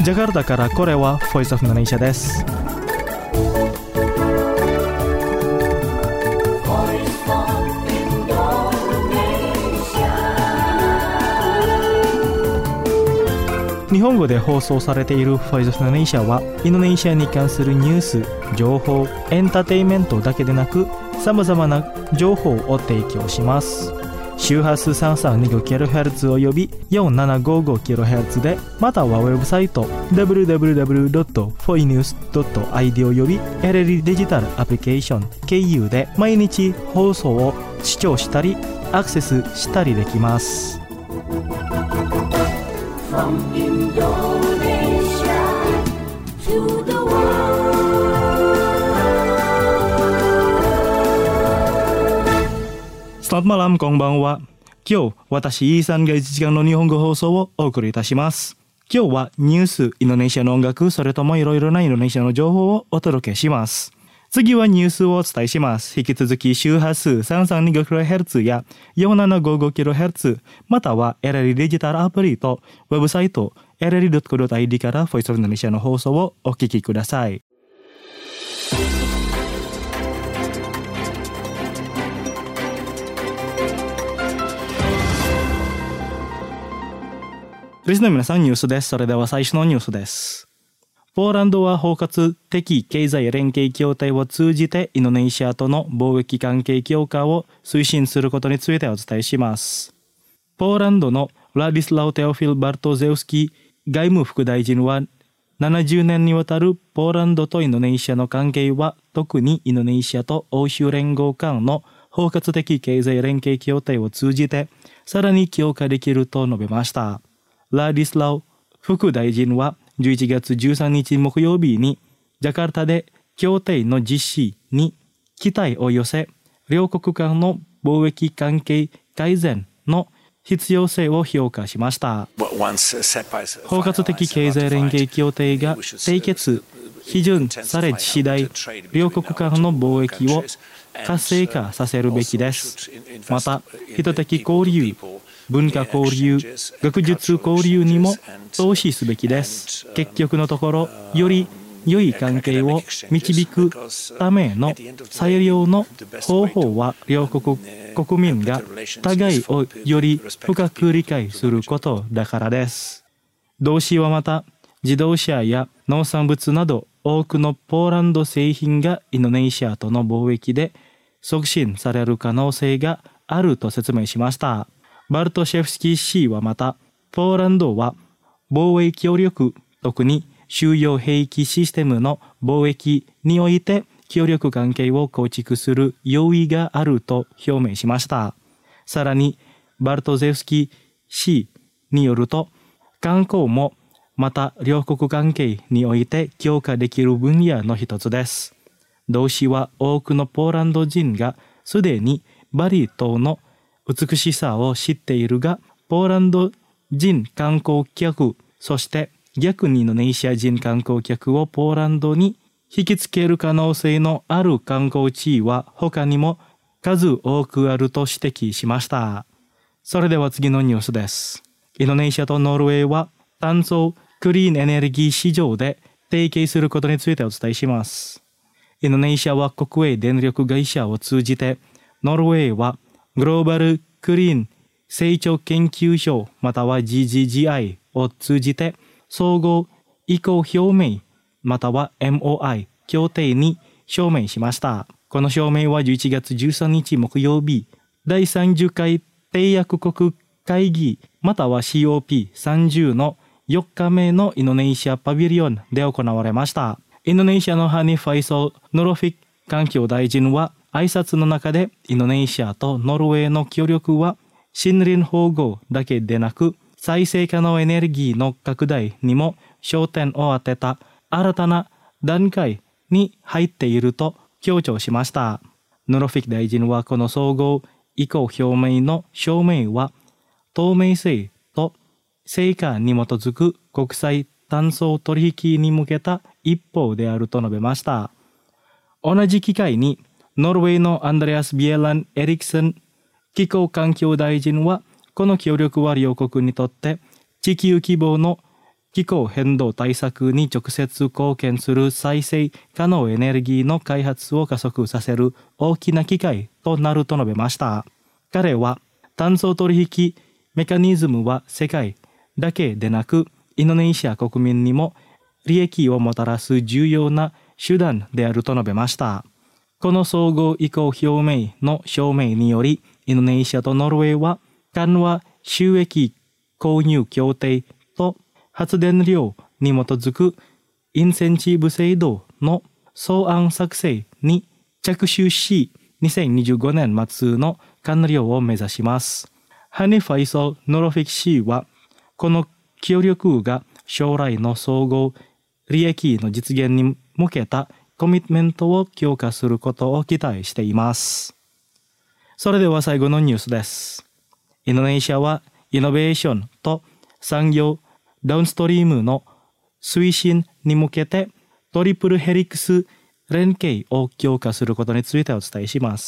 ジャカルタからこれは Voice of Indonesia です。日本語で放送されている Voice of Indonesia はインドネシアに関するニュース、情報、エンターテインメントだけでなく様々な情報を提供します。周波数 332kHz および 4755kHz で、またはウェブサイト www.foinews.id および LLD デジタルアプリケーション KU で毎日放送を視聴したりアクセスしたりできます。From Indonesia to the world。Selamat malam、こんばんは。今日、私、イーさんが1時間の日本語放送をお送りいたします。今日はニュース、インドネシアの音楽、それともいろいろなインドネシアの情報をお届けします。次はニュースをお伝えします。引き続き周波数 332kHz や 4755kHz または LLD デジタルアプリとウェブサイト LLD.co.id から Voice of Indonesia の放送をお聞きください。リスナーの皆さん、ニュースです。それでは最初のニュースです。ポーランドは包括的経済連携協定を通じてインドネシアとの貿易関係強化を推進することについてお伝えします。ポーランドのウラディスラウ・テオフィル・バルトゼウスキー外務副大臣は、70年にわたるポーランドとインドネシアの関係は、特にインドネシアと欧州連合間の包括的経済連携協定を通じてさらに強化できると述べました。ラディスラウ副大臣は11月13日木曜日にジャカルタで協定の実施に期待を寄せ、両国間の貿易関係改善の必要性を評価しました。包括的経済連携協定が締結・批准され次第、両国間の貿易を活性化させるべきです。また、人的交流、文化交流、学術交流にも投資すべきです。結局のところ、より良い関係を導くための最良の方法は、両国国民が互いをより深く理解することだからです。同志はまた、自動車や農産物など多くのポーランド製品がインドネシアとの貿易で促進される可能性があると説明しました。バルトシェフスキー氏はまた、ポーランドは防衛協力、特に収容兵器システムの貿易において協力関係を構築する用意があると表明しました。さらに、バルトゼフスキー氏によると、観光もまた両国関係において強化できる分野の一つです。同氏は多くのポーランド人がすでにバリ島の美しさを知っているが、ポーランド人観光客、そして逆にインドネシア人観光客をポーランドに引きつける可能性のある観光地は他にも数多くあると指摘しました。それでは次のニュースです。インドネシアとノルウェーは炭素クリーンエネルギー市場で提携することについてお伝えします。インドネシアは国営電力会社を通じて、ノルウェーはグローバルクリーン成長研究所または GGGI を通じて総合意向表明または MOI 協定に署名しました。この署名は11月13日木曜日、第30回締約国会議または COP30 の4日目のインドネシアパビリオンで行われました。インドネシアのハニファイソ・ノロフィック環境大臣は挨拶の中で、インドネシアとノルウェーの協力は森林保護だけでなく再生可能エネルギーの拡大にも焦点を当てた新たな段階に入っていると強調しました。ノロフィック大臣はこの総合意向表明の証明は透明性と成果に基づく国際炭素取引に向けた一歩であると述べました。同じ機会にノルウェーのアンドレアス・ビエラン・エリクセン気候環境大臣は、この協力は両国にとって地球規模の気候変動対策に直接貢献する再生可能エネルギーの開発を加速させる大きな機会となると述べました。彼は、炭素取引メカニズムは世界だけでなく、インドネシア国民にも利益をもたらす重要な手段であると述べました。この総合意向表明の証明により、インドネシアとノルウェーは緩和収益購入協定と発電量に基づくインセンチブ制度の草案作成に着手し、2025年末の完了を目指します。ハニファイソ・ノロフィキ氏は、この協力が将来の総合利益の実現に向けたコミットメントを強化することを期待しています。それでは最後のニュースです。インドネシアはイノベーションと産業ダウンストリームの推進に向けてトリプルヘリクス連携を強化することについてお伝えします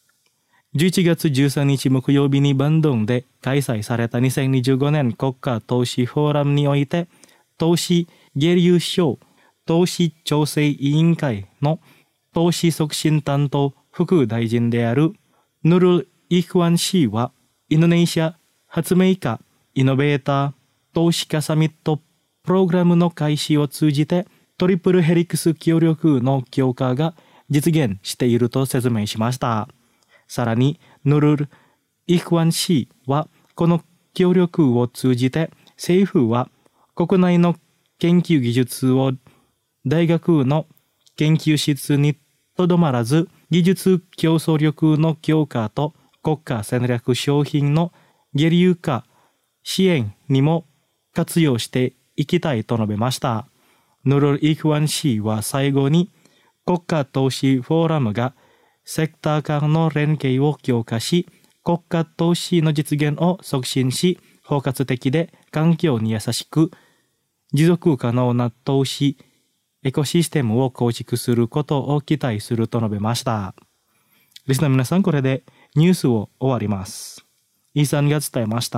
。11月13日木曜日にバンドンで開催された2025年国家投資フォーラムにおいて、投資下流省投資調整委員会の投資促進担当副大臣であるヌル・イフワン氏は、インドネシア発明家イノベーター投資家サミットプログラムの開始を通じてトリプルヘリクス協力の強化が実現していると説明しました。さらにヌル・イフワン氏は、この協力を通じて政府は国内の研究技術を大学の研究室にとどまらず、技術競争力の強化と国家戦略商品の下流化支援にも活用していきたいと述べました。ヌル・イフワン氏は最後に、国家投資フォーラムがセクター間の連携を強化し、国家投資の実現を促進し、包括的で環境に優しく、持続可能な投資エコシステムを構築することを期待すると述べました。リスナーの皆さん、これでニュースを終わります。イーサンが伝えました。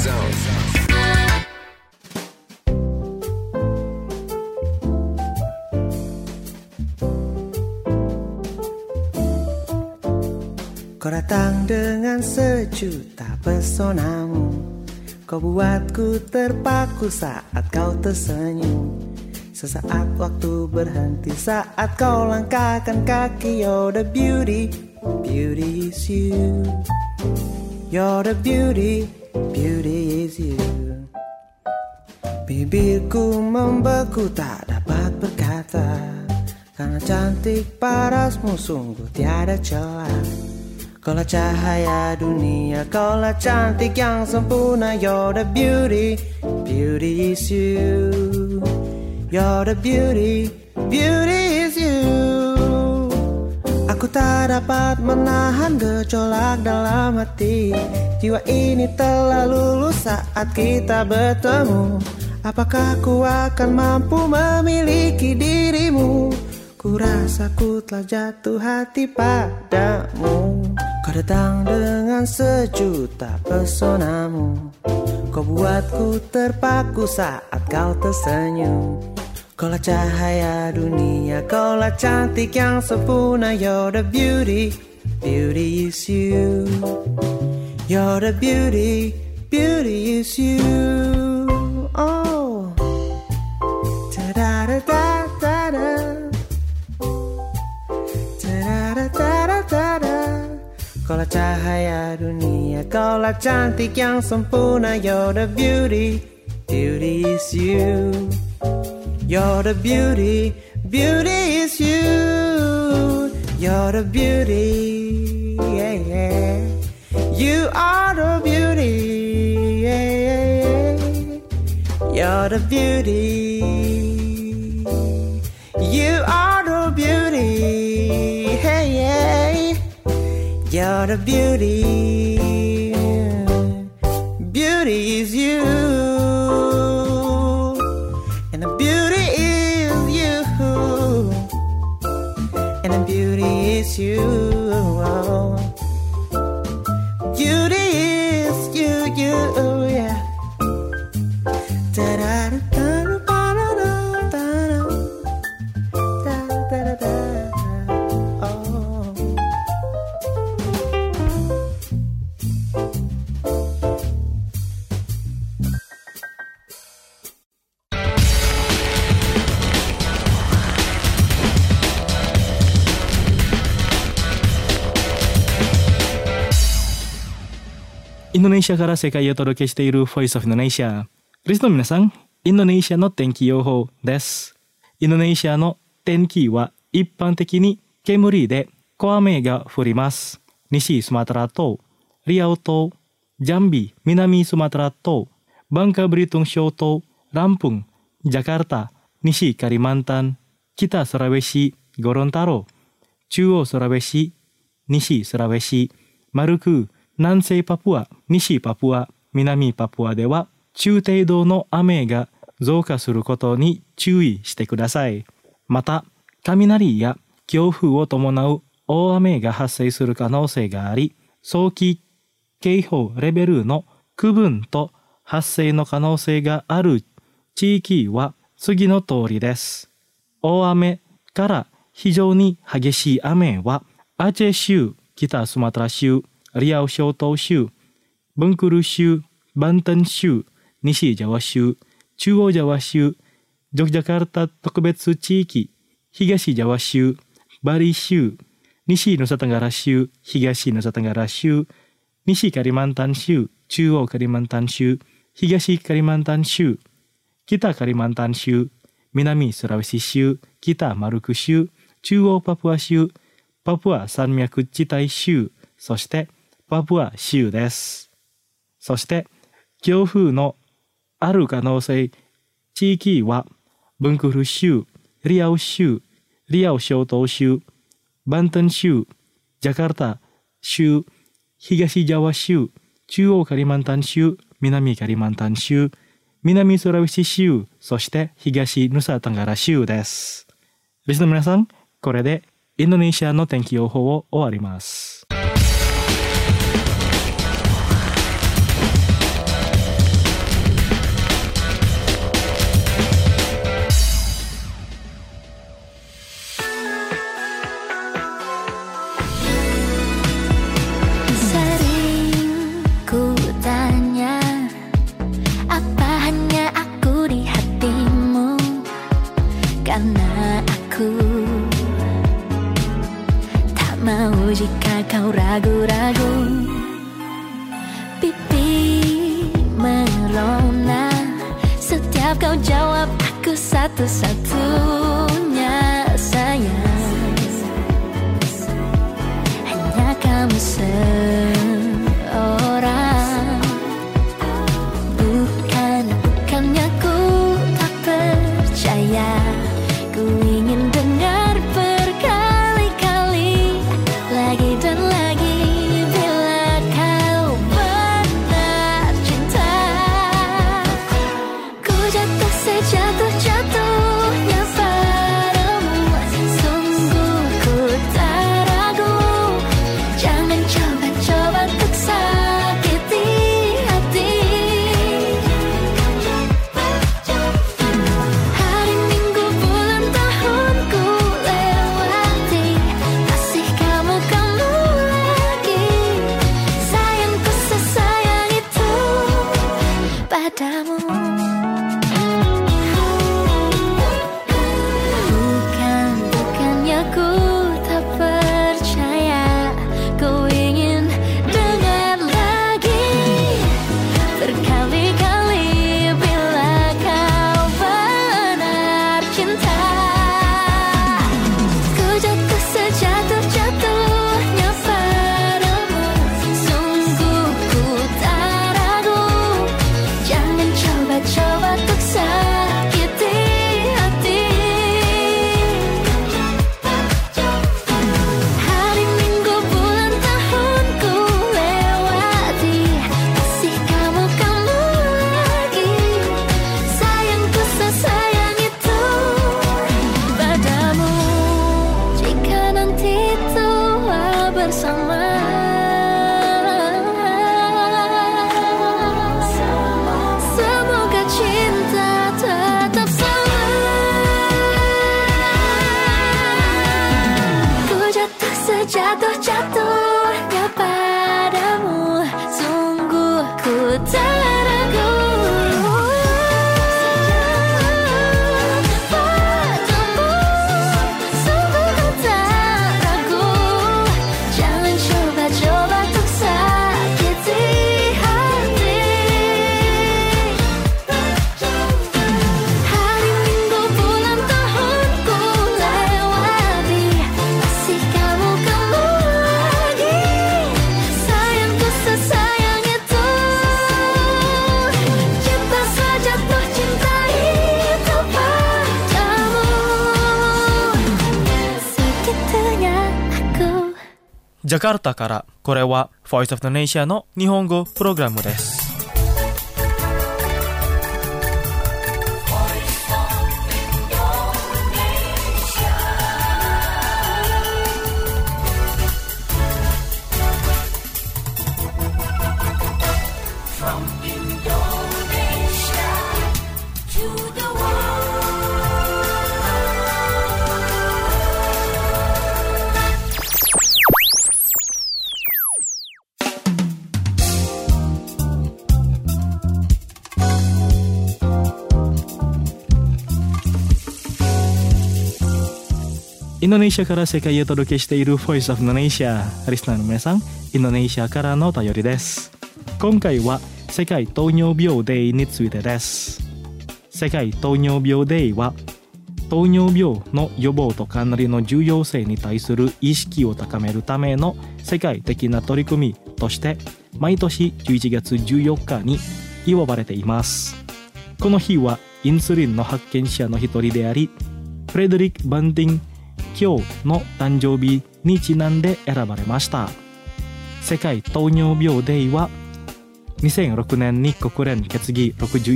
Kau datang dengan sejuta pesonamu, kau buatku terpaku saat kau tersenyum. Sesaat waktu berhenti saat kau langkahkan kaki. You're the beauty, beauty is you. You're the beauty, beauty is you. Bibirku membeku tak dapat berkata, karena cantik parasmu sungguh tiada celah. Kaulah cahaya dunia, kaulah cantik yang sempurna. You're the beauty, beauty is you. You're the beauty, beauty is you. Aku tak dapat menahan gejolak dalam hati. Jiwa ini telah lulus saat kita bertemu. Apakah ku akan mampu memiliki dirimu? Ku rasa ku telah jatuh hati padamu. Kau datang dengan sejuta pesonamu, kau buatku terpaku saat kau tersenyum. Kaulah cahaya dunia, kaulah cantik yang sempurna. You're the beauty, beauty is you. You're the beauty, beauty is you. Oh, ta-da-da-da-da-da, ta-da-da-da-da-da. Kaulah cahaya dunia, kaulah cantik yang sempurna. You're the beauty, beauty is you. You're the beauty, beauty is you. You're the beauty, yeah, yeah. You are the beauty, yeah, yeah, yeah. You're the beauty. You are the beauty, hey, yeah. You're the beauty, beauty is you, and the beauty is you, and the beauty is you, beauty is you, yeah. インドネシアから世界へお届けしている Voice of Indonesia。リスの皆さん、インドネシアの天気予報です。インドネシアの天気は一般的に煙で小雨が降ります。西スマトラ島、リアオ島、ジャンビ、南スマトラ島、バンカブリトン諸島、ランプン、ジャカルタ、西カリマンタン、北スラウェシ、ゴロンタロ、中央スラウェシ、西スラウェシ、マルクー、南西パプア、西パプア、南パプアでは中程度の雨が増加することに注意してください。また、雷や強風を伴う大雨が発生する可能性があり、早期警報レベルの区分と発生の可能性がある地域は次の通りです。大雨から非常に激しい雨はアチェ州、北スマトラ州、リアオ諸島州、ブンクル州、バンタン州、西ジャワ州、中央ジャワ州、ジョグジャカルタ特別地域、東ジャワ州、バリ州、西ヌサタンガラ州、東ヌサタンガラ州、西カリマンタン州、中央カリマンタン州、東カリマンタン州、北カリマンタン州、南スラウェシ州、北マルク州、中央パプア州、パプア山脈地帯州、そしてパプア州です。そして強風のある可能性地域はブンクル州、リアオ州、リアオ諸島州、バンタン州、ジャカルタ州、東ジャワ州、中央カリマンタン州、南カリマンタン州、南スラウェシ州、そして東ヌサタンガラ州です。リスナーの皆さん、これでインドネシアの天気予報を終わります。 Setiap kau jawab aku satu-satunya sayang. Hanya kamu seorang. Bukannya ku tak percaya. Ku ingin dengar berkali-kali, lagi dan lagi, bila kau benar cinta. Ku jatuh sejatuh-jatuhnya padamu. Sungguh ku tak ragu. Jangan coba-coba untuk sakiti hati. Hari, minggu, bulan, tahunku lewati. Masih kamu lagi. Sayangku sesayang itu padamu. Bukannya ku tak percaya. Ku ingin dengar lagi berkali-kali, bila kau benar cinta. Ku jatuh sejatuh-jatuhnya padamu. Sungguh ku tak ragu. Jangan coba-coba untuk sakiti hati. Hari, minggu, bulan, tahunku lewati. Masih kamu lagi. Sayangku sesayang itu padamu. Jika nanti tua bersama, semoga cinta tetap sama. Ku jatuh sejatuh-jatuhnya padamu. Sungguh ku tak ragu. Padamu, sungguh ku tak ragu. Jangan coba-coba untuk sakiti hati. Hari, minggu, bulan, tahunku lewati. Masih kamu lagi. Sayangku sesayang itu. Cinta sejatuh cinta itu padamu. Segitunya aku. ジャカルタから、これは Voice of Indonesia の日本語プログラムです。インドネシアから世界へお届けしている Voice of Indonesia。 リスナーの皆さん、インドネシアからのお便りです。今回は世界糖尿病デーについてです。世界糖尿病デーは糖尿病の予防と管理の重要性に対する意識を高めるための世界的な取り組みとして毎年11月14日に祝われています。この日はインスリンの発見者の一人であり、フレデリック・バンティン教の誕生日にちなんで選ばれました。世界糖尿病デーは2006年に国連決議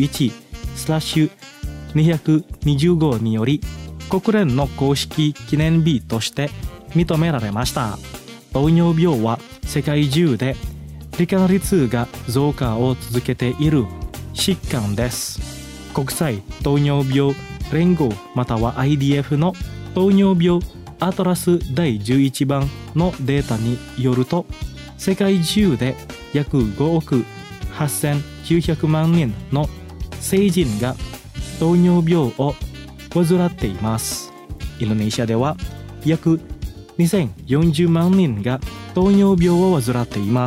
61/225 により国連の公式記念日として認められました。糖尿病は世界中で罹患率が増加を続けている疾患です。国際糖尿病連合または IDF の糖尿病アトラス第11番のデータによると、世界中で約5億8900万人の成人が糖尿病を患っています。インドネシアでは約2040万人が糖尿病を患っています。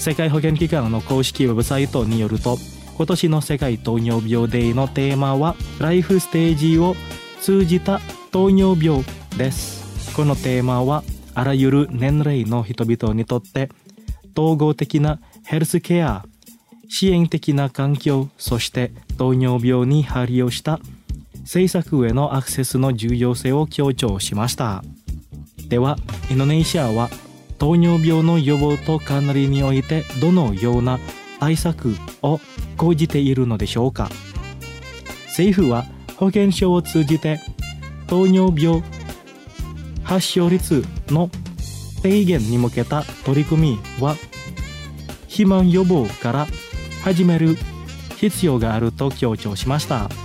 世界保健機関の公式ウェブサイトによると、今年の世界糖尿病デーのテーマはライフステージを通じた糖尿病です。このテーマはあらゆる年齢の人々にとって統合的なヘルスケア、支援的な環境、そして糖尿病に配慮した政策へのアクセスの重要性を強調しました。では、インドネシアは糖尿病の予防と管理においてどのような対策を講じているのでしょうか。政府は保健所を通じて糖尿病発症率の低減に向けた取り組みは肥満予防から始める必要があると強調しました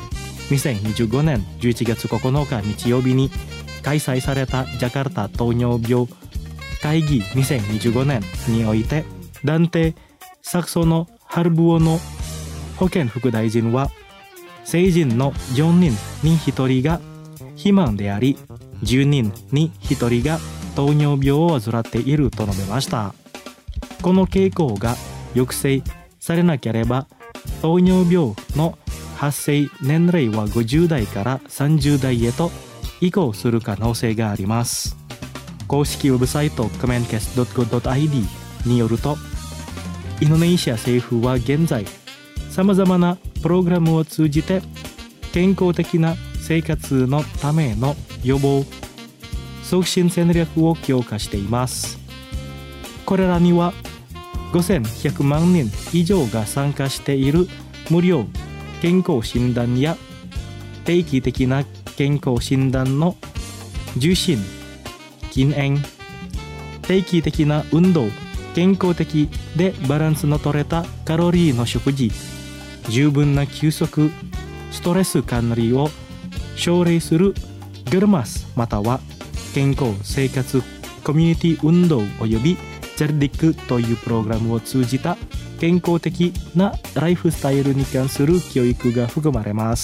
。2025年11月9日日曜日に開催されたジャカルタ糖尿病会議2025年において、ダンテ・サクソノ・ハルブオの保健副大臣は、成人の4人に1人が肥満であり、10人に1人が糖尿病を患っていると述べました。この傾向が抑制されなければ、糖尿病の発生年齢は50代から30代へと移行する可能性があります。公式ウェブサイト kemenkes.go.id によると、インドネシア政府は現在さまざまなプログラムを通じて健康的な生活のための予防促進戦略を強化しています。これらには5100万人以上が参加している無料健康診断や定期的な健康診断の受診、禁煙、定期的な運動、健康的でバランスの取れたカロリーの食事、十分な休息、ストレス管理を奨励するゲルマスまたは健康生活コミュニティ運動およびジャルディックというプログラムを通じた健康的なライフスタイルに関する教育が含まれます。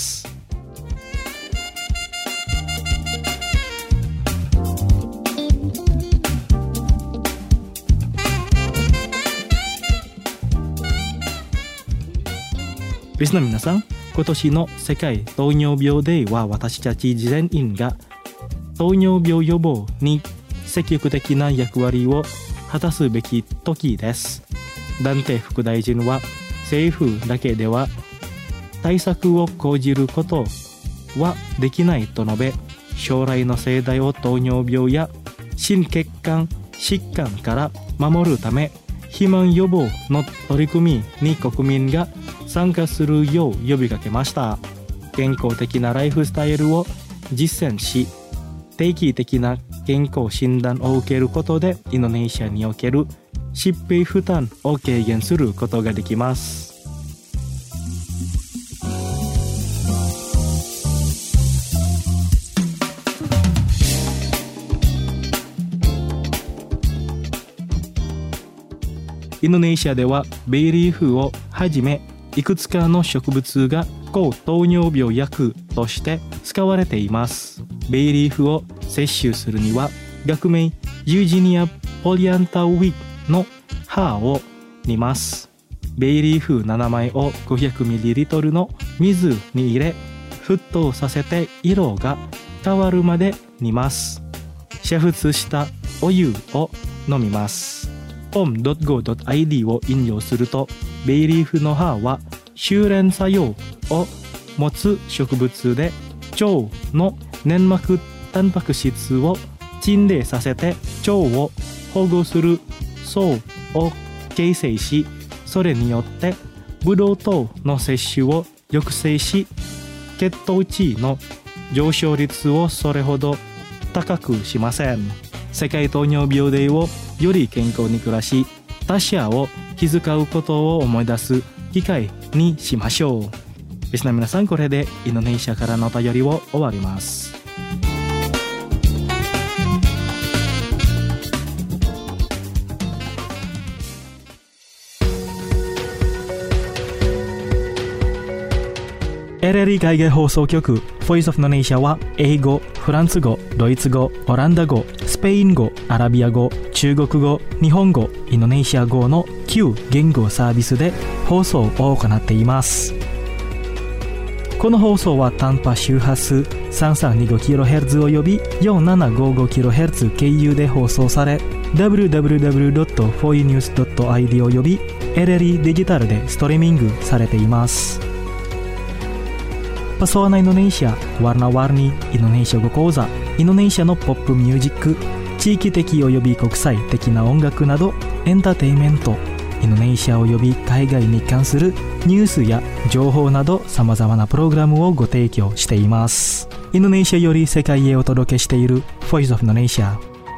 リスナーの皆さん、今年の世界糖尿病デーは私たち全員が糖尿病予防に積極的な役割を果たすべき時です。ダンテ副大臣は、政府だけでは対策を講じることはできないと述べ、将来の世代を糖尿病や心血管疾患から守るため、肥満予防の取り組みに国民が参加するよう呼びかけました。健康的なライフスタイルを実践し、定期的な健康診断を受けることでインドネシアにおける疾病負担を軽減することができます。インドネシアではベイリーフをはじめいくつかの植物が抗糖尿病薬として使われています。ベイリーフを摂取するには学名ユージニアポリアンタウィの葉を煮ます。ベイリーフ7枚を 500ml の水に入れ沸騰させて色が変わるまで煮ます。煮沸したお湯を飲みます。om.go.id を引用すると、ベイリーフの葉は修練作用を持つ植物で、腸の粘膜タンパク質を沈殿させて腸を保護する層を形成し、それによってブドウ糖の摂取を抑制し、血糖値の上昇率をそれほど高くしません。世界糖尿病デーをより健康に暮らし、他者を気遣うことを思い出す機会にしましょう。リスナーの皆さん、これでインドネシアからのお便りを終わります。 LLE 海外放送局 Voice of Indonesia は英語、フランス語、ドイツ語、オランダ語、スペイン語、アラビア語、中国語、日本語、インドネシア語の9言語サービスで放送を行っています。この放送は短波周波数 3325kHz および 4755kHz 経由で放送され、www.foinews.id および LLE デジタルでストリーミングされています。Pesona Indonesia, Warna-warni Indonesia語講座、インドネシアのポップミュージック、地域的および国際的な音楽などエンターテインメント、インドネシアおよび海外に関するニュースや情報などさまざまなプログラムをご提供しています。インドネシアより世界へお届けしている Voice of Indonesia。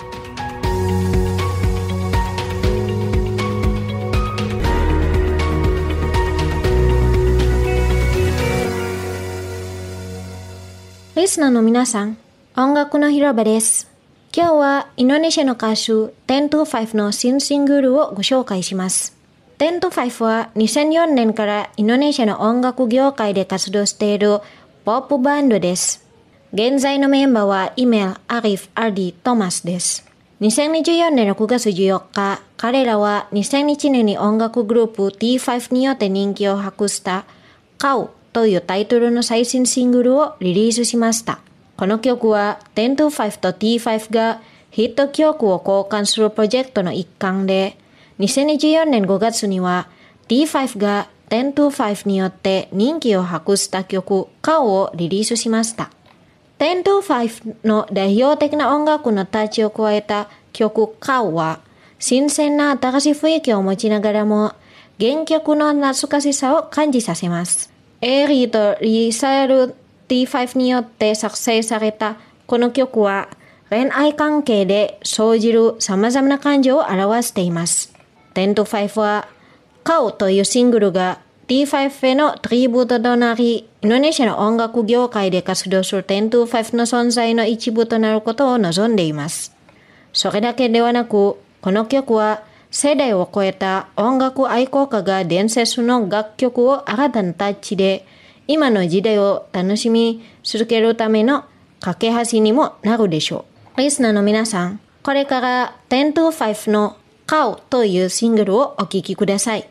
リスナーの皆さん、音楽の広場です。今日はインドネシアの歌手10to5の新シングルをご紹介します。10to5は2004年からインドネシアの音楽業界で活動しているポップバンドです。現在のメンバーはイメル、アリフ、アルディ、トマスです。2024年の9月14日、彼らは2001年に音楽グループ T5 によって人気を博したKauというタイトルの最新シングルをリリースしました。この曲は10to5と T5 がヒット曲を交換するプロジェクトの一環で、2024年5月には T5 が10to5によって人気を博した曲 Kau をリリースしました。10to5 の代表的な音楽のタッチを加えた曲 Kau は新鮮な新しい雰囲気を持ちながらも原曲の懐かしさを感じさせます。エリーとリサル T5 によって作成されたこの曲は恋愛関係で生じる様々な感情を表しています。10to5 は Kau というシングルが T5 へのトリビュートとなり、インドネシアの音楽業界で活動する10to5の存在の一部となることを望んでいます。それだけではなく、この曲は世代を超えた音楽愛好家が伝説の楽曲を新たなタッチで今の時代を楽しみ続けるための架け橋にもなるでしょう。リスナーの皆さん、これから10to5の Kau というシングルをお聴きください。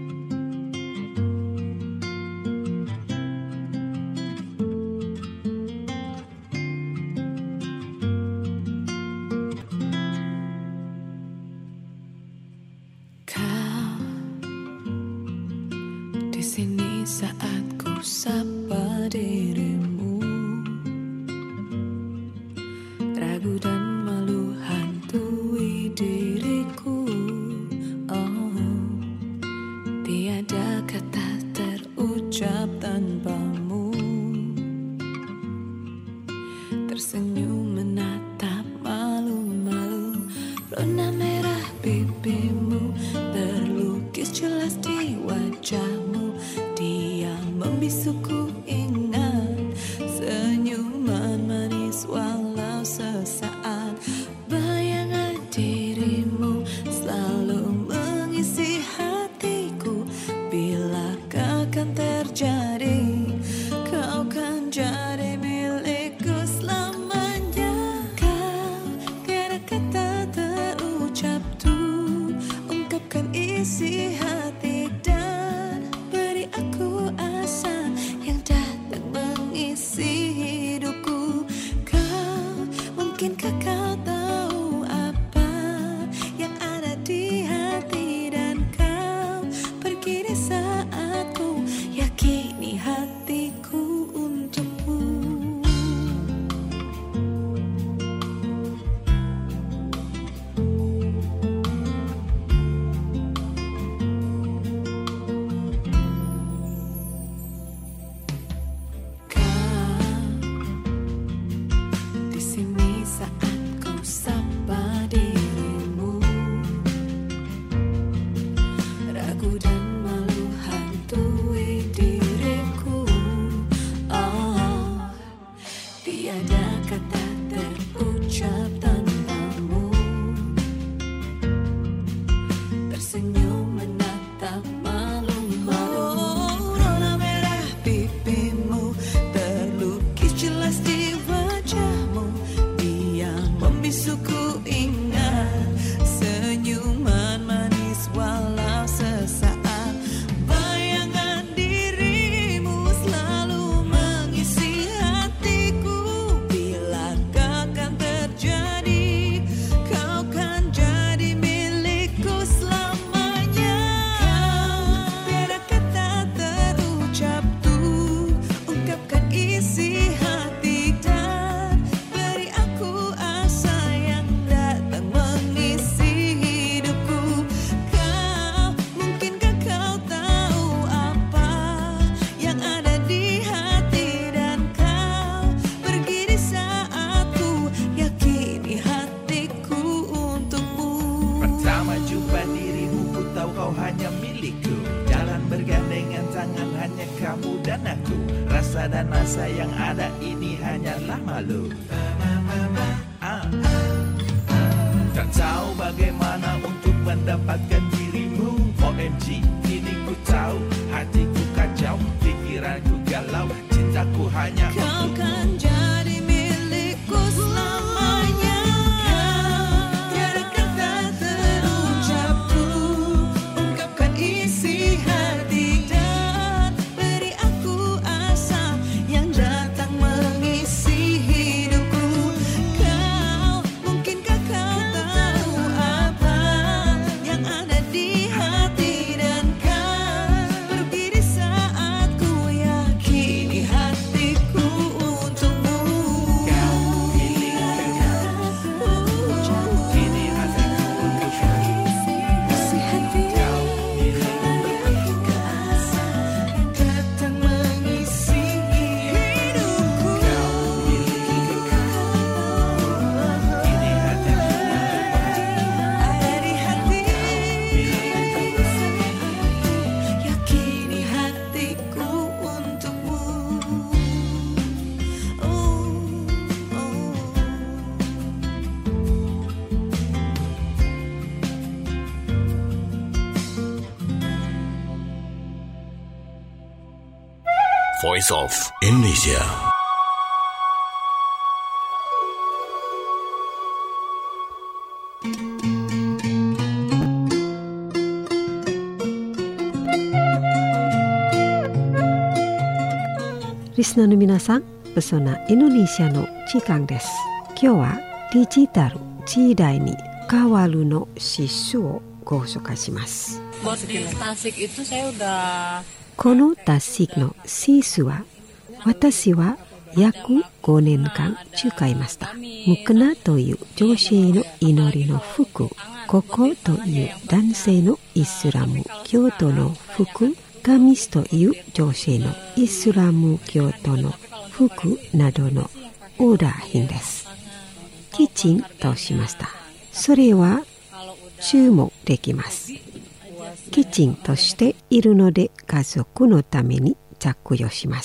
Sini saat ku sapa dirimu, ragu dan malu hantui diriku. Oh, tiada kata terucap tanpamu. Tersenyum menatap malu-malu, rona merah pipimu terlukis jelas di wajahmu. Dia membisuku ingat senyuman manis walau sesaat. Bayangan dirimu selalu mengisi hatiku. Bilakah akan terjadi, kau kan jadi milikku selamanya. Kau tiada kata terucap tuh ungkapkan isi hati dan beri aku asa yang datang mengisi hidupku. Kau, mungkinkah kau tahu apa yang ada di hati, dan kau pergi di saat ku yakini hatiku untukmu. Tersenyum menatap malu-malu, rona merah pipimu rasa yang ada ini hanyalah malu. Tak tahu bagaimana untuk mendapatkan dirimu. OMG, kini ku tahu hatiku kacau, pikiranku galau, cintaku hanya Kau untukmu. kan jadi milikku selamanya. Tiada kata terucap ku ungkapkan isi hati dan beri aku asa yang datang mengisi hidupku. Kau, mungkinkah kau tahu apa yang ada di hati dan kan pergi di saat ku yakini hatiku untukmu. Kau milikkan aku, kini hatiku untukmu. Isi hati Kau milikkan asa yang datang mengisi hidupku. Kau milikkan kini hatiku Ada di hati, yakini hatiku untukmu. Oh, oh. Voice of Indonesia. Listenerの皆さん、Pesona Indonesia の時間です。今日はデジタル時代に変わるの指数をご紹介します。 Bos di Tasik itu saya udah このタシクの指数は、私は約5年間使いました。ムクナという女性の祈りの服、ココという男性のイスラム教徒の服、ガミスという女性のイスラム教徒の服などのオーダー品です。きちんとしました。それは注文できます。きちんとしているので家族のために着用します。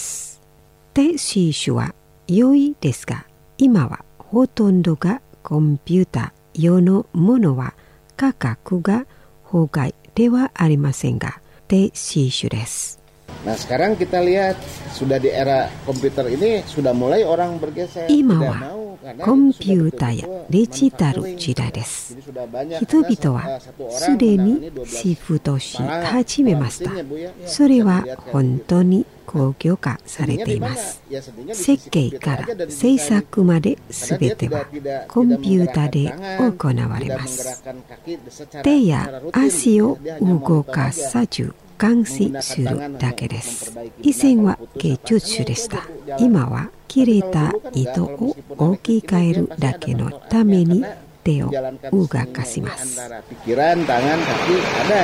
手刺繍は良いですが、今はほとんどがコンピューター用のものは価格が法外ではありませんが、手刺繍です。 Nah sekarang kita lihat sudah di era komputer ini sudah mulai orang bergeser. 今 Tidak は mau karena コン sudah ピューターや betul-betul デジタル manufacturing. 時代です。 Jadi sudah banyak 人々は satu orang すでに menangani 12 シフトし kepala 始めました。 mesinnya, Bu, ya. それは Bisa dilihat kan. 本当に工業化され Seninya て di いま mana? す。 Ya, seninya di 設 sisi 計 komputer から aja dari 制 desain 作まで itu. す Karena べ dia ては tidak コンピューターで menggerakkan 行われ tangan, ます tidak。 menggerakkan kaki secara- 手や secara rutin. 足を Dia hanya 動 monitor か aja. さず監視するだけです。以前は芸術種でした。今は切れた糸を置き換えるだけのために手を動かします。 Antara pikiran, tangan, kaki ada.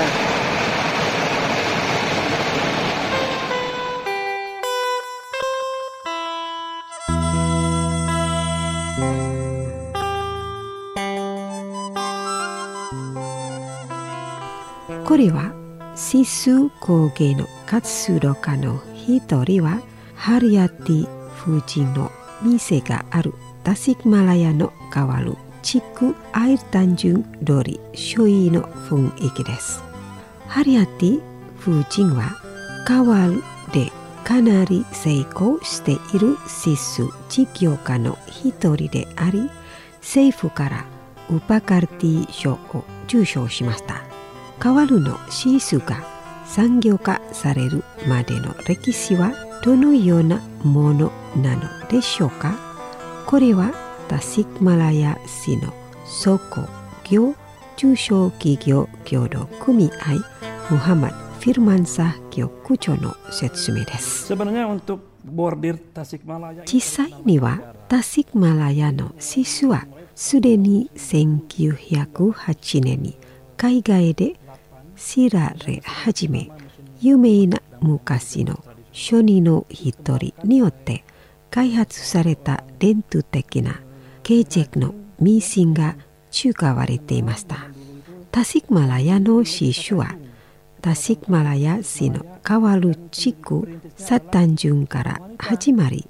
これはシス工芸の活動家の一人はハリアティ夫人の店があるタシクマラヤの変わる地区アイル単純通り周囲の雰囲気です。ハリアティ夫人は変わるでかなり成功しているシス事業家の一人であり、政府からウパカルティ賞を受賞しました。カワルのシスが産業化されるまでの歴史はどのようなものなのでしょうか。これはタシクマラヤ市の総工業中小企業協同組合ムハマド・フィルマンサ局長の説明です。 Sebenarnya untuk bordir Tasikmalaya 実際にはタシクマラヤのシスはすでに1908年に海外で知られ始め、有名な昔の商人の一人によって開発された伝統的なケーチェクのミシンが使われていました。タシクマラヤのシスはタシクマラヤ市のカワル地区サタンジュンから始まり、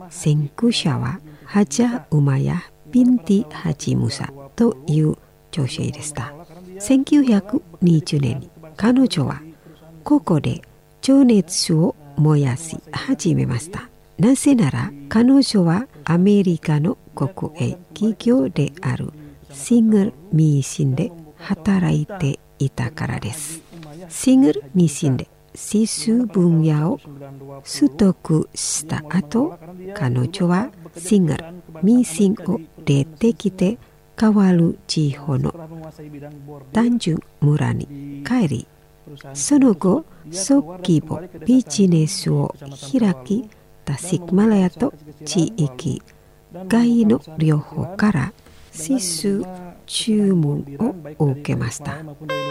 先駆者はハジャ・ウマヤ・ビンティ・ハジ・ムサという女性でした。1920年に彼女はここで情熱を燃やし始めました。なぜなら彼女はアメリカの国営企業であるシングルミーシンで働いていたからです。シングルミーシンでシス分野を取得した後、彼女はシングルミーシンを出てきて変わる地方の単純村に帰り、その後小規模ビジネスを開き、タシックマラヤと地域外の両方からシス注文を受けました。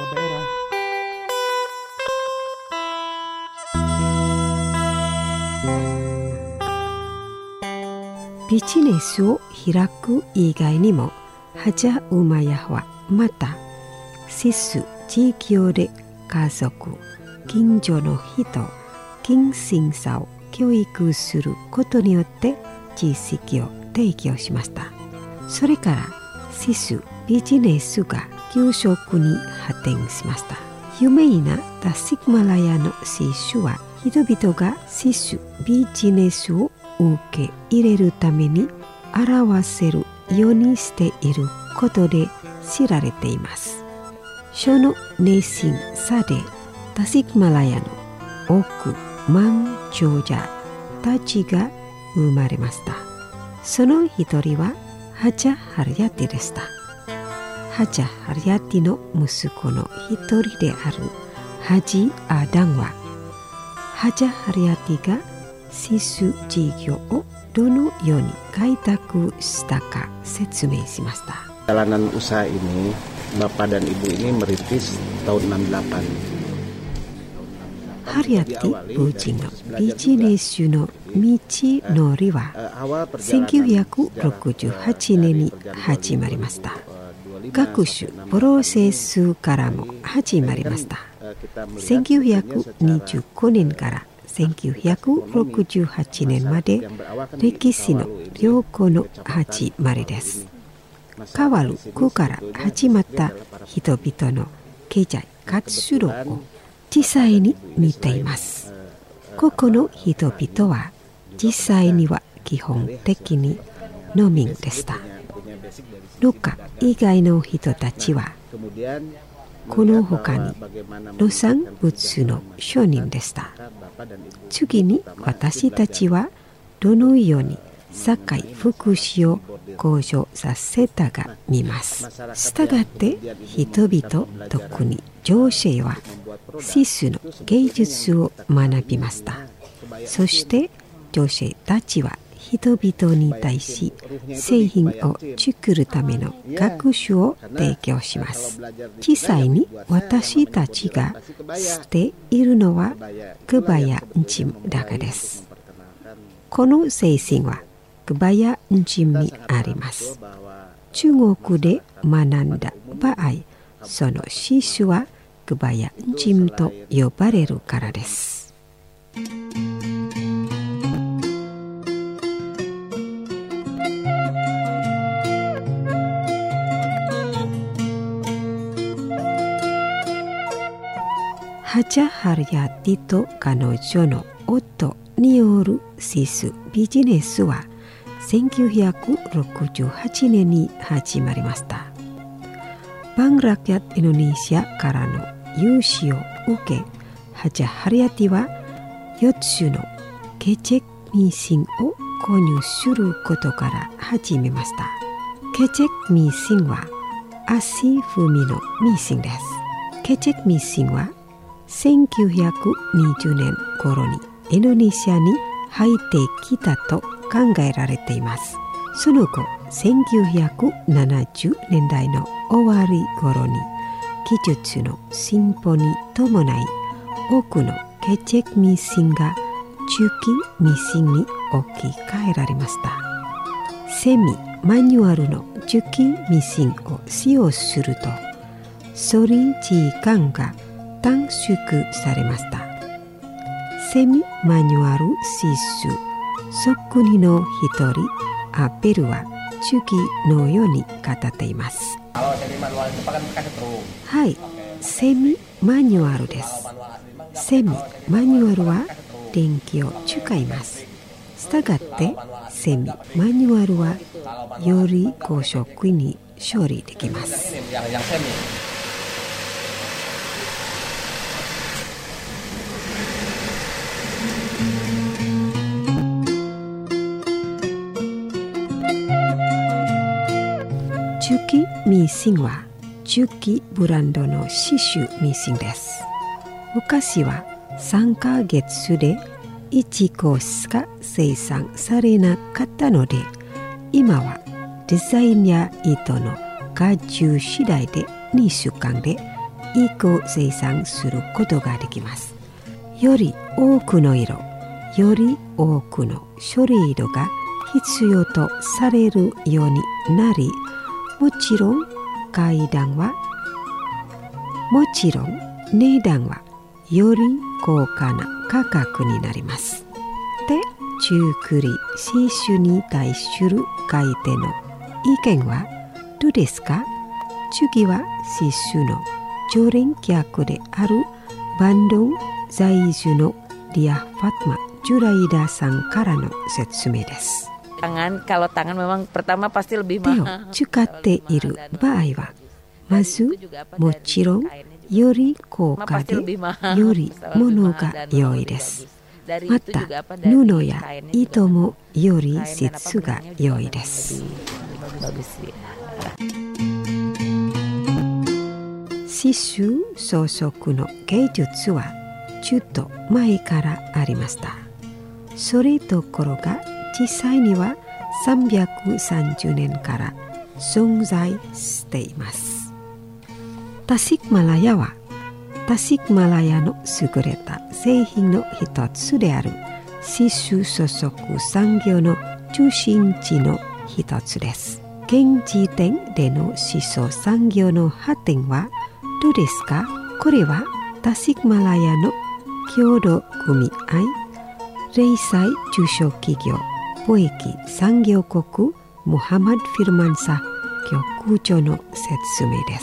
ビジネスを開く以外にも、ハジャ・ウマヤはまたシス地域で家族、近所の人、近親者を教育することによって知識を提供しました。それからシスビジネスが急速に発展しました。有名なタシックマラヤのシスは人々がシスビジネスを受け入れるために表せるようにしていることで知られています。その熱心さでタシックマラヤの億万長者たちが生まれました。その一人はハジャ・ハリヤティでした。ハジャ・ハリヤティの息子の一人であるハジ・アダンは、ハジャ・ハリヤティがシス事業をどのように開拓したか説明しました。 Jalanan usaha ini, Bapak dan Ibu ini merintis tahun 68. ハリヤティ夫人のビジネスの道のりは1968年に始まりました。学習プロセスからも始まりました。1929年から1968年まで歴史の良好の始まりです。変わる区から始まった人々の経済活動を実際に見ています。ここの人々は実際には基本的に農民でした。農家以外の人たちはこの他に農産物の商人でした。次に私たちはどのように社会福祉を向上させたか見ます。したがって人々、特に女性はシスの芸術を学びました。そして女性たちは人々に対し製品を作るための学習を提供します。実際に私たちが知っているのはクバヤンチムだけです。この精神はクバヤンチムにあります。中国で学んだ場合、そのシスはクバヤンチムと呼ばれるからです。ハジャ・ハリヤティと彼女の夫によるシスビジネスは1968年に始まりました。バングラキャットインドネシアからの融資を受け、ハジャ・ハリヤティは4つのケチェクミシンを購入することから始めました。ケチェクミシンは足踏みのミシンです。ケチェクミシンは1920年頃にインドネシアに入ってきたと考えられています。その後、1970年代の終わり頃に技術の進歩に伴い、多くのケチェクミシンが中期ミシンに置き換えられました。セミマニュアルの中期ミシンを使用すると、処理時間が短縮されました。セミマニュアルシスそっくりの一人アッペルはチュキのように語っています。はい、セミマニュアルです。セミマニュアルは電気を使います。したがってセミマニュアルはより高速に処理できます。チュキミシンはチュキブランドの刺繍ミシンです。昔は3ヶ月で1個しか生産されなかったので、今はデザインや糸の荷重次第で2週間で1個生産することができます。より多くの色、より多くの処理色が必要とされるようになり、もちろん値段はより高価な価格になります。で、中繰り刺繍に対する買い手の意見はどうですか？次は刺繍の常連客であるバンドン在住のリア・ファトマ・ジュライダさんからの説明です。 Kalau tangan memang pertama pasti lebih 手を mahal. 使っている場合は、まずもちろんより高価でより物が良いです。また布や糸もより質が良いです。刺繍装飾の芸術はちょっと前からありました。それどころか実際には330年から存在しています。タシックマラヤはタシックマラヤの優れた製品の一つである刺繍装飾産業の中心地の一つです。現時点での刺繍産業の発展はどうですか？これはタシックマラヤの協同組合、零細中小企業貿易産業国ムハマド・フィルマンサ局長の説明です。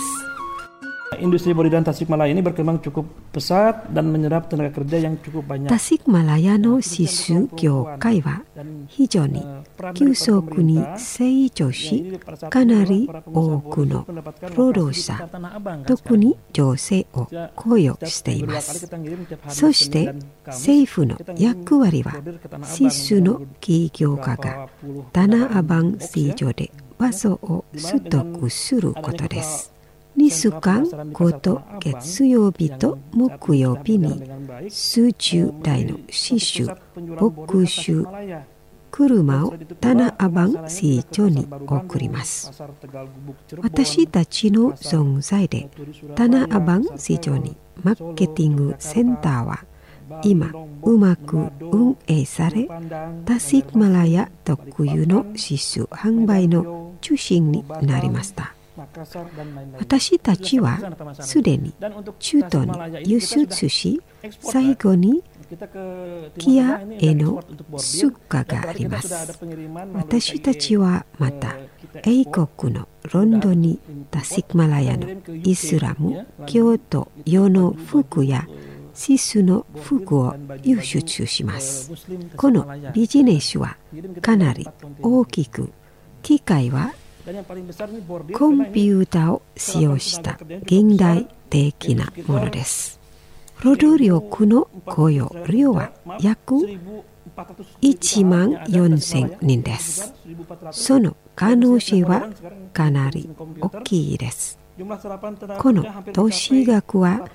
Industri body dan Tasikmalaya ini berkembang cukup pesat dan menyerap tenaga kerja yang cukup banyak. タシックマラヤの刺繍業界は非常に急速に成長し、かなり多くの労働者、特に女性を雇用しています。そして政府の役割は刺繍の起業家がタナアバン市場で場所を取得することです。2週間ごと月曜日と木曜日に数十台の刺繍、牧種、車をタナアバン市場に送ります。私たちの存在でタナアバン市場にマーケティングセンターは今うまく運営され、タシックマラヤ特有の刺繍販売の中心になりました。私たちはすでに中東に輸出し、最後にキアへの出荷があります。私たちはまた英国のロンドンにタシックマラヤのイスラム教徒用の服や刺繍の服を輸出します。このビジネスはかなり大きく、機械はコンピューターを使用した現代的なものです。労働力の雇用量は約14,000人です。その可能性はかなり大きいです。この投資額は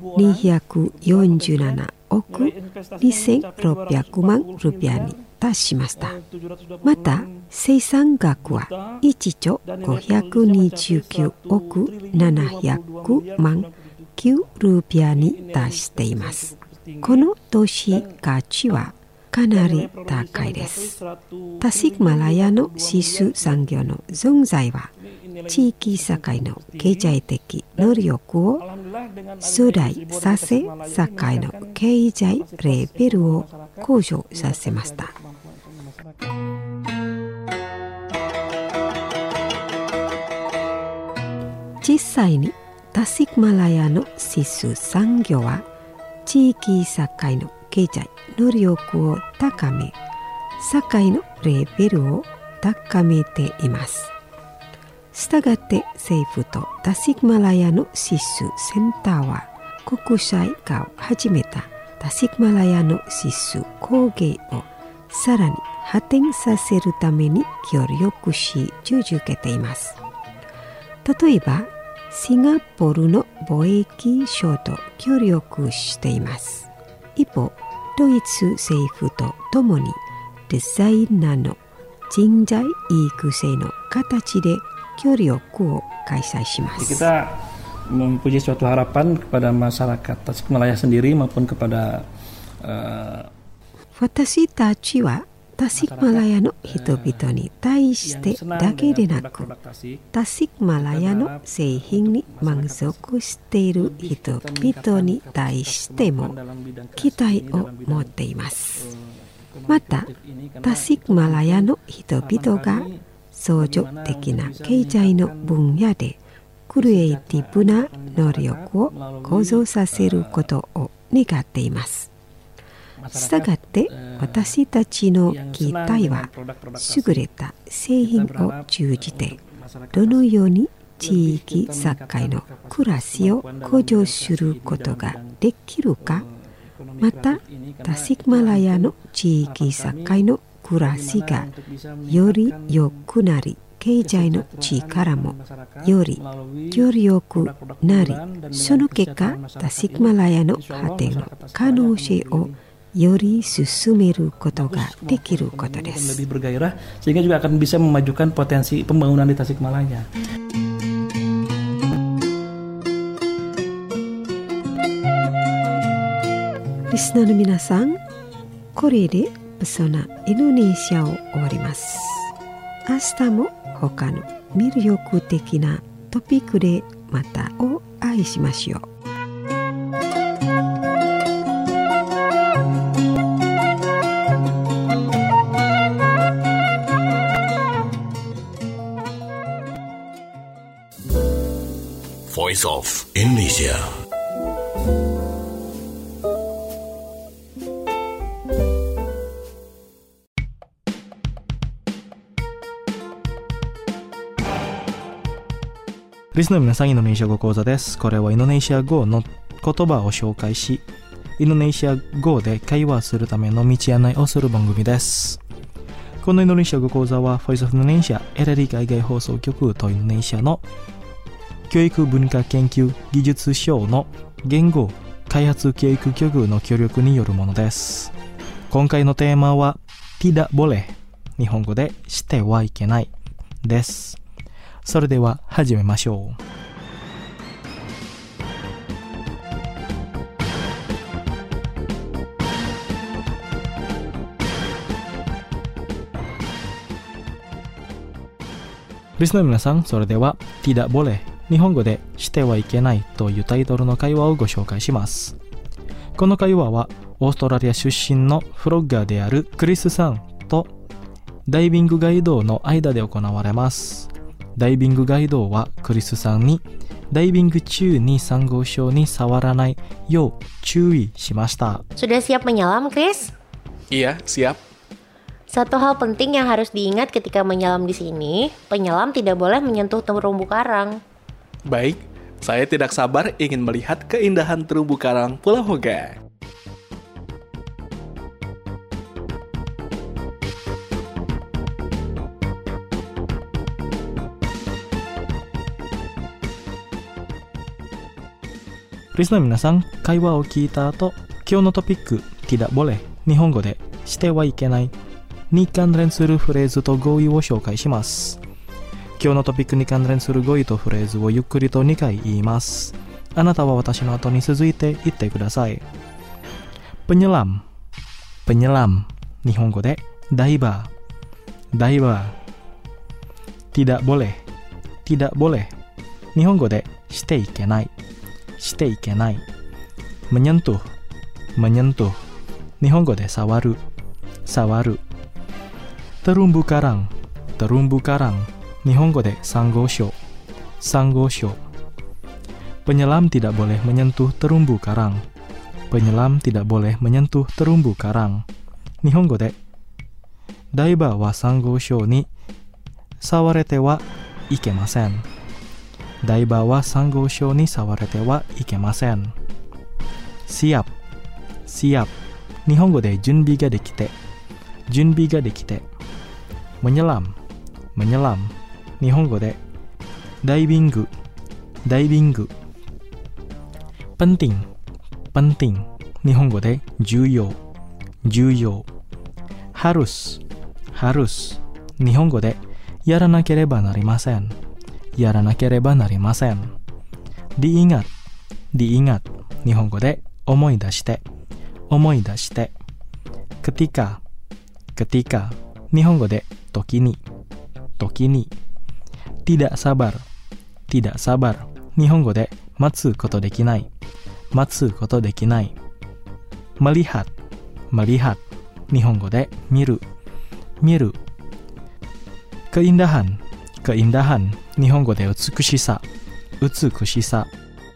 247億2600万ルピアに達しました。また生産額は1兆529億700万9ルピアに達しています。この投資価値はかなり高いです。タシックマラヤの刺繍産業の存在は地域社会の経済的能力を増大させ、社会の経済レベルを向上させました。 際にタシクマラヤのシス産業は地域社会の経済能力を高め、社会のレベルを高めています。したがって政府とタシクマラヤのシスセンターは国際化を始めたタシクマラヤのシス工芸をさらに発展させるために協力し続けています。例えばシンガポールの貿易省と協力しています。一方、ドイツ政府とともにデザイナーの人材育成の形で協力を開催します。 Kita mempunyai suatu harapan kepada masyarakat Tasikmalaya sendiri maupun kepada 私たちはタシクマラヤの人々に対してだけでなく、タシクマラヤの製品に満足している人々に対しても期待を持っています。また、タシクマラヤの人々が創造的な経済の分野でクリエイティブな能力を向上させることを願っています。したがって私たちの期待は優れた製品を通じてどのように地域社会の暮らしを向上することができるか、またタシクマラヤの地域社会の暮らしがより良くなり、経済の力もより強力なり、その結果タシクマラヤの発展の可能性をより進めることができることです。 lebih bergairah sehingga juga akan bisa memajukan potensi pembangunan di Tasikmalaya. リスナーの皆さん、これでペソナインドネシアを終わります。明日も他の魅力的なトピックでまたお会いしましょう。 Voice of Indonesia. リスナーの皆さん、インドネシア語講座です。これはインドネシア語の言葉を紹介し、インドネシア語で会話するための道案内をする番組です。このインドネシア語講座は Voice of Indonesia エレリ海外放送局とインドネシアの教育文化研究技術省の言語開発教育局の協力によるものです。今回のテーマは tidak boleh、 日本語でしてはいけないです。それでは始めましょう。リスナーの皆さん、それでは tidak boleh、 日本語でしてはいけないというタイトルの会話をご紹介します。この会話はオーストラリア出身のフロッガーであるクリスさんとダイビングガイドの間で行われます。ダイビングガイドはクリスさんにダイビング中にサンゴ礁に触らないよう注意しました。 Sudah siap menyelam, Chris? Iya, siap. Satu hal penting yang harus diingat ketika menyelam di sini, penyelam tidak boleh menyentuh terumbu karang. Baik, saya tidak sabar ingin melihat keindahan terumbu karang Pulau Hoga. Listener の皆さん、会話を聞いた後、今日のトピック tidak boleh、 日本語でしてはいけないに関連するフレーズと語彙を紹介します。今日のトピックに関連する語彙とフレーズをゆっくりと2回言います。あなたは私の後に続いて言ってください。penyelam、 penyelam、 日本語でダイバー、ダイバー。tidak boleh、 tidak boleh、 日本語でしていけない、していけない。menyentuh、 menyentuh、 日本語で触る、触る。terumbu karang、 terumbu karang、 日本語でサンゴ礁、サンゴ礁。 Penyelam tidak boleh menyentuh terumbu karang. Penyelam tidak boleh menyentuh terumbu karang. Nihongo de daiba wa sango shou ni sawarete wa ikemasen. Daiba wa sango shou ni sawarete wa ikemasen. Siap, siap. Nihongo de junbi ga dekite. Junbi ga dekite. Menyelam, menyelam. Nihongo de daibingu, daibingu. Penting, penting. Nihongo de juyo, juyo. Harus, harus. Nihongo de yaranakereba narimasen. Yaranakereba narimasen. Diingat, diingat. Nihongo de omoidashite, omoidashite. Ketika, ketika. Nihongo de toki ni, toki ni. Tidak sabar, tidak sabar. Nihongo de matsu koto dekinai, matsu koto dekinai. Melihat, melihat. Nihongo de miru, miru. Keindahan, keindahan. Nihongo de utsukushisa, utsukushisa.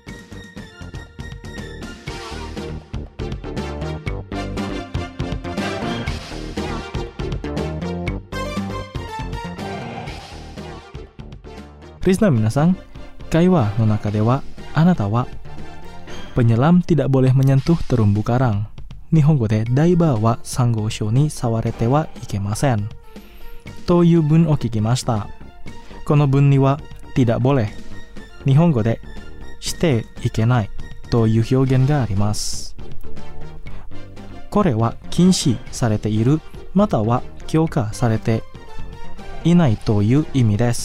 Rizna minasan, kaiwa no naka de wa anata wa penyelam tidak boleh menyentuh terumbu karang. Nihongo de daiba wa sango shou ni sawarete wa ikemasen. Toいう文を聞きました。この文にはtidak boleh、日本語でしていけないという表現があります。これは禁止されているまたは強化されていないという意味です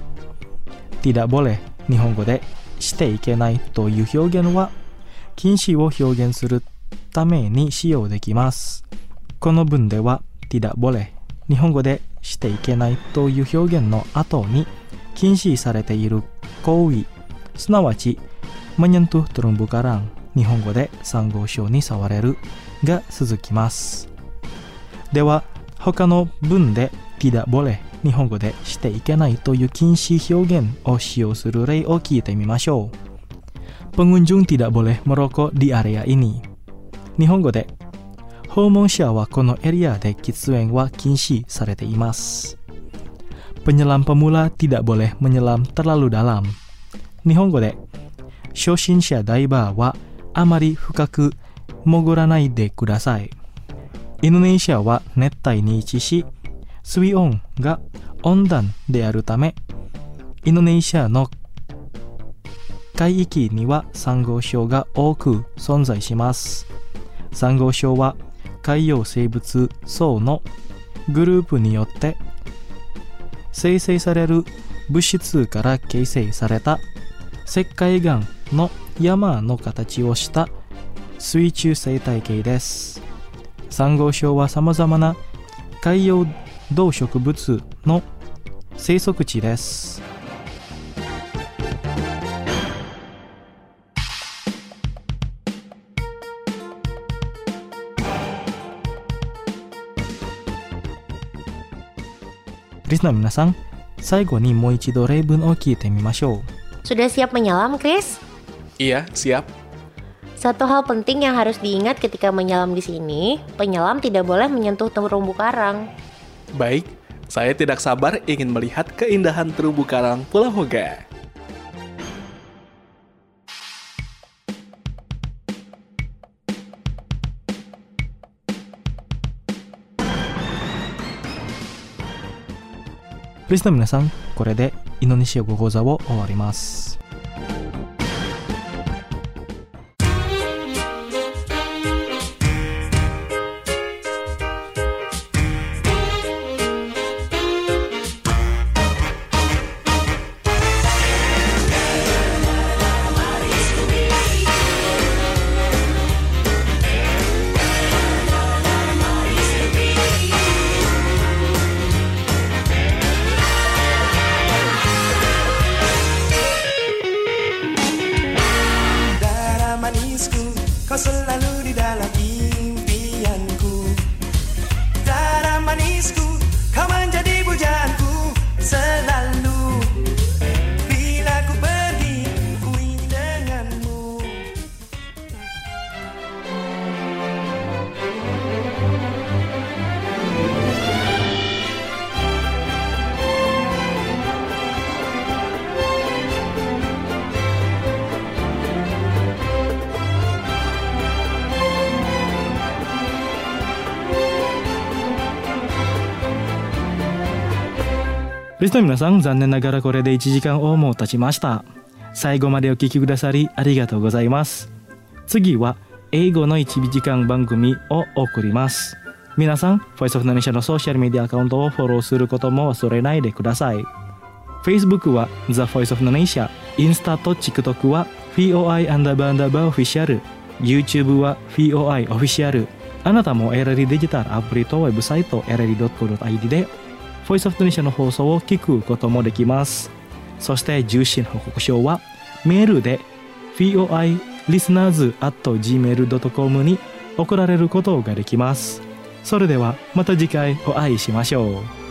。tidak boleh 日本語でしていけないという表現は禁止を表現するために使用できます。この文では tidak boleh 日本語でしていけないという表現の後に禁止されている行為、すなわち menyentuh terumbu karang 日本語でサンゴ礁に触れるが続きます。では他の文で tidak boleh 日本語でしていけないという禁止表現を使用する例を聞いてみましょう。Pengunjung tidak boleh merokok di area ini。日本語で訪問者はこのエリアで喫煙は禁止されています。Penyelam pemula tidak boleh menyelam terlalu dalam。日本語で初心者ダイバーはあまり深く潜らないでください。インドネシアは熱帯に位置し、水温が温暖であるため、インドネシアの海域にはサンゴ礁が多く存在します。サンゴ礁は海洋生物層のグループによって生成される物質から形成された石灰岩の山の形をした水中生態系です。サンゴ礁はさまざまな海洋動植物の生息地です。リスナーの皆さん、最後にもう一度例文を聞いてみましょう。 Sudah siap menyelam, Chris? Iya, siap. Satu hal penting yang harus diingat ketika menyelam di sini, penyelam tidak boleh menyentuh terumbu karang. Baik, saya tidak sabar ingin melihat keindahan terumbu karang Pulau Hoga. Listener 皆さん、これでインドネシア語講座を終わります。 リスナーの皆さん、残念ながらこれで1時間をもう経ちました。最後までお聞きくださりありがとうございます。次は英語の1時間番組を送ります。皆さん、ボイスオブナネーションのソーシャルメディアアカウントをフォローすることも忘れないでください。Facebook は The Voice of Indonesia、インスタと TikTok は FOI__Official、YouTube は FOI Official。あなたも LRI デジタルアプリとウェブサイト LRI.co.id で Voice of Indonesia の放送を聞くこともできます。そして重心報告書はメールで FOI listeners@gmail.com に送られることができます。それではまた次回お会いしましょう。